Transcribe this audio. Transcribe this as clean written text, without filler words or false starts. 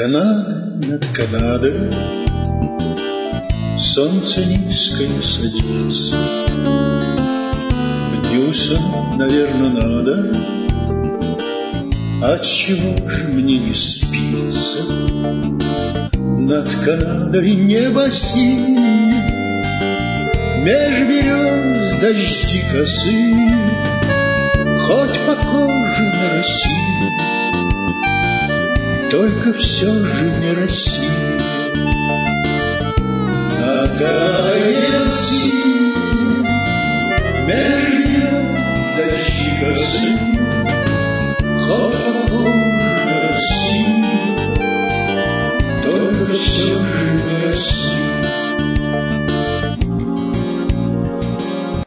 Канада над Канадой солнце низкое садится. Бьюся, наверное, надо. Отчего же мне не спится? Над Канадой небо синее, меж берез дожди косые, хоть похоже на Россию, только все же не Россия.